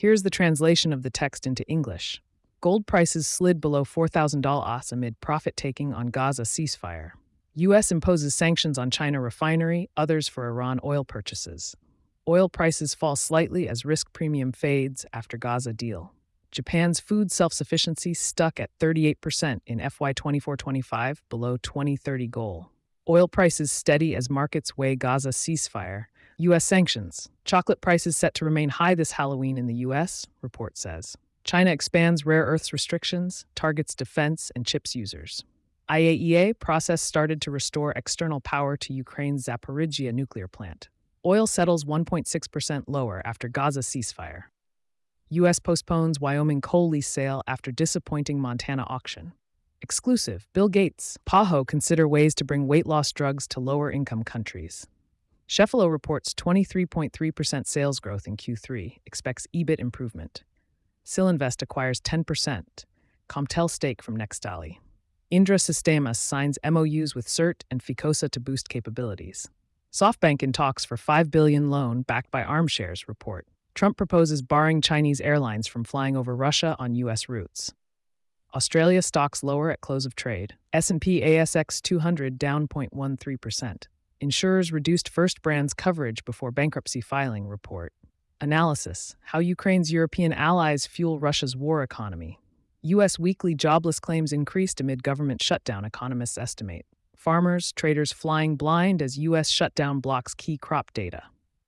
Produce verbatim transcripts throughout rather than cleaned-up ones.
Here's the translation of the text into English. Gold prices slid below four thousand dollars amid profit-taking on Gaza ceasefire. U S imposes sanctions on China refinery, others for Iran oil purchases. Oil prices fall slightly as risk premium fades after Gaza deal. Japan's food self-sufficiency stuck at thirty-eight percent in F Y twenty-four twenty-five, below twenty thirty goal. Oil prices steady as markets weigh Gaza ceasefire. U S sanctions. Chocolate prices set to remain high this Halloween in the U S, report says. China expands rare earths restrictions, targets defense and chips users. I A E A process started to restore external power to Ukraine's Zaporizhzhia nuclear plant. Oil settles one point six percent lower after Gaza ceasefire. U S postpones Wyoming coal lease sale after disappointing Montana auction. Exclusive. Bill Gates. P A H O consider ways to bring weight loss drugs to lower-income countries. Sheffalo reports twenty-three point three percent sales growth in Q three, expects E B I T improvement. Silinvest acquires ten percent. Comtel stake from Nextali. Indra Sistemas signs M O Us with C E R T and Ficosa to boost capabilities. SoftBank in talks for five billion dollars loan backed by ARM shares, report. Trump proposes barring Chinese airlines from flying over Russia on U S routes. Australia stocks lower at close of trade. S and P A S X two hundred down zero point one three percent. Insurers reduced First Brands coverage before bankruptcy filing, report. Analysis. How Ukraine's European allies fuel Russia's war economy. U S weekly jobless claims increased amid government shutdown, economists estimate. Farmers, traders flying blind as U S shutdown blocks key crop data.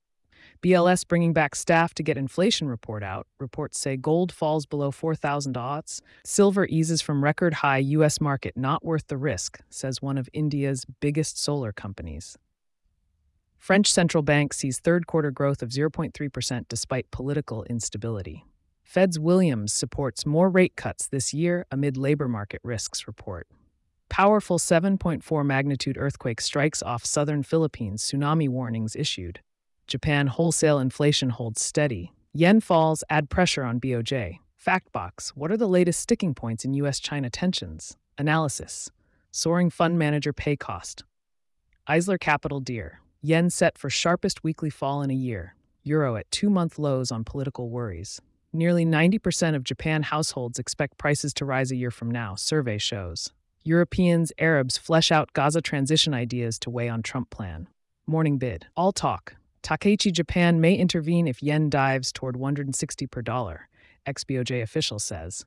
B L S bringing back staff to get inflation report out. Reports say gold falls below four thousand dollars. Silver eases from record high U S market, not worth the risk, says one of India's biggest solar companies. French central bank sees third quarter growth of zero point three percent despite political instability. Fed's Williams supports more rate cuts this year amid labor market risks, report. Powerful seven point four magnitude earthquake strikes off southern Philippines, tsunami warnings issued. Japan wholesale inflation holds steady. Yen falls, add pressure on B O J. Factbox, what are the latest sticking points in U S China tensions? Analysis. Soaring fund manager pay cost. Eisler Capital Deer. Yen set for sharpest weekly fall in a year. Euro at two-month lows on political worries. Nearly ninety percent of Japan households expect prices to rise a year from now, survey shows. Europeans, Arabs flesh out Gaza transition ideas to weigh on Trump plan. Morning bid. All talk. Takeichi Japan may intervene if yen dives toward one hundred sixty per dollar, ex B O J official says.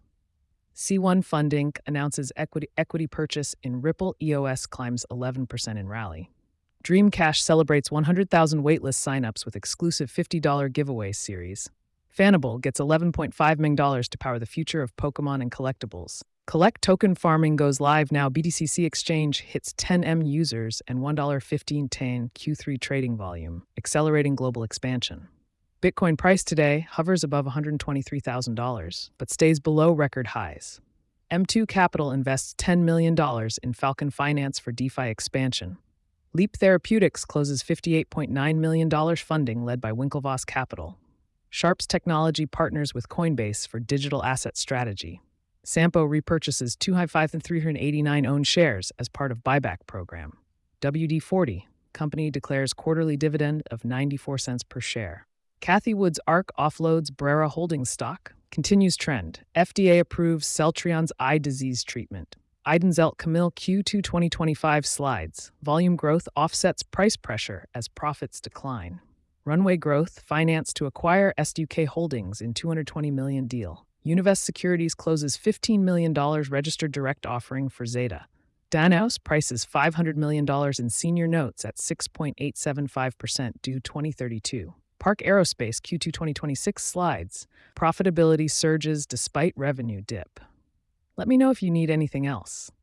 C one Fund Incorporated announces equity, equity purchase in Ripple. E O S climbs eleven percent in rally. Dreamcash celebrates one hundred thousand waitlist signups with exclusive fifty dollar giveaway series. Fanable gets eleven point five million dollars to power the future of Pokemon and collectibles. Collect token farming goes live now. B T C C exchange hits ten million users and one dollar fifteen ten Q three trading volume, accelerating global expansion. Bitcoin price today hovers above one hundred twenty-three thousand dollars, but stays below record highs. M two Capital invests ten million dollars in Falcon Finance for DeFi expansion. Leap Therapeutics closes fifty-eight point nine million dollars funding led by Winklevoss Capital. Sharps Technology partners with Coinbase for digital asset strategy. Sampo repurchases two hundred five thousand three hundred eighty-nine owned shares as part of buyback program. W D forty, company declares quarterly dividend of ninety-four cents per share. Cathie Wood's ARK offloads Brera Holdings stock. Continues trend. F D A approves Celltrion's eye disease treatment. Idenzelt Camille Q two twenty twenty-five slides. Volume growth offsets price pressure as profits decline. Runway growth financed to acquire S U K Holdings in two hundred twenty million dollars deal. Univest Securities closes fifteen million dollars registered direct offering for Zeta. Danaos prices five hundred million dollars in senior notes at six point eight seven five percent due twenty thirty-two. Park Aerospace Q two twenty twenty-six slides. Profitability surges despite revenue dip. Let me know if you need anything else.